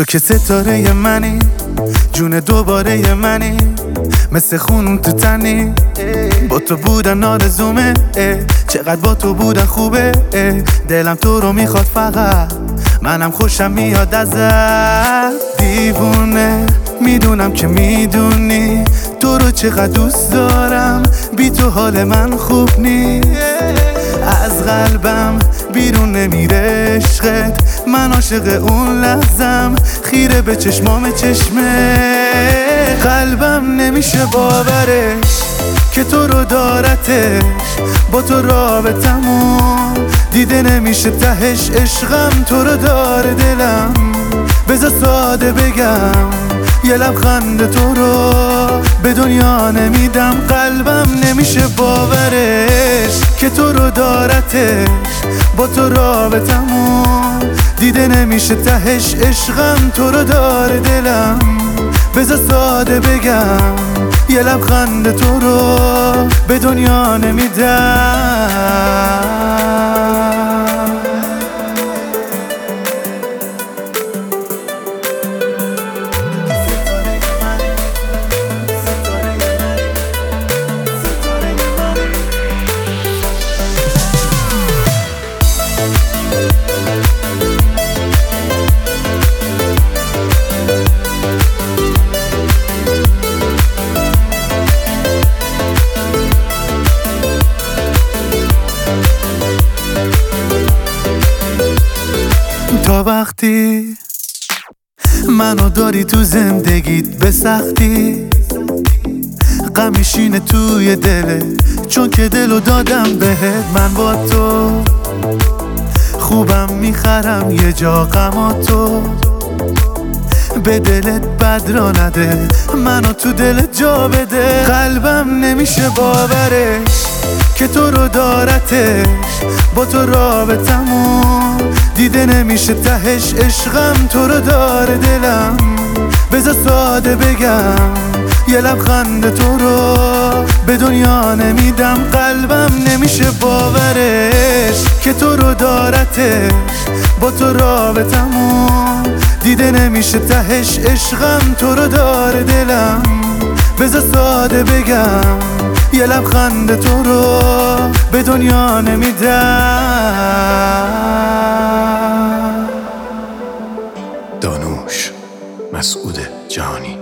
تو که ستاره منی، جون دوباره منی، مثل خون تو تنی. با تو بودن آرزومه، چقدر با تو بودن خوبه. دلم تو رو میخواد فقط، منم خوشم میاد ازت. دیوونه میدونم که میدونی تو رو چقدر دوست دارم، بی تو حال من خوب نی. از قلبم بیرون نمیره عشقت، من عاشق اون لحظم، خیره به چشمام چشمه. قلبم نمیشه باورش که تو رو دارتش، با تو رابطمون دیده نمیشه تهش. عشقم تو رو داره دلم، بذار ساده بگم، یه لبخند تو رو به دنیا نمیدم. قلبم نمیشه باورش که تو رو دارتش، با تو رابطمون دیده نمیشه تهش. عشقم تو رو داره دلم، بذار ساده بگم، یه لبخند تو رو به دنیا نمیدم. تا وقتی منو داری تو زندگیت به سختی، غم میشینه توی دلت، چون که دلو دادم بهت. من با تو خوبم میخرم یه جا غماتو، به دلت بد را نده، منو تو دلت جا بده. قلبم نمیشه باورش که تو رو دارتش، با تو رابطمون دیده نمیشه تهش. عشقم تو رو داره دلم، بذار ساده بگم، یه لبخند تو رو به دنیا نمیدم. قلبم نمیشه باورش که تو رو دارتش، با تو رابطمون دیده نمیشه تهش. عشقم تو رو داره دلم، بذار ساده بگم، یه لبخند تو رو به دنیا نمیدم. دانوش مسعود جهانی.